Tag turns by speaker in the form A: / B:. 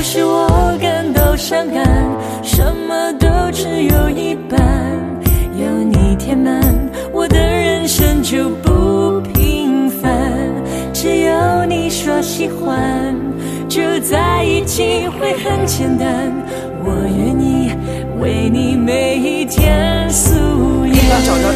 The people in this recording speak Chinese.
A: 使我感到伤感，什么都只有一半，有你填满我的人生就不平凡，只有你说喜欢就在一起会很简单，我愿意为你每一天素颜。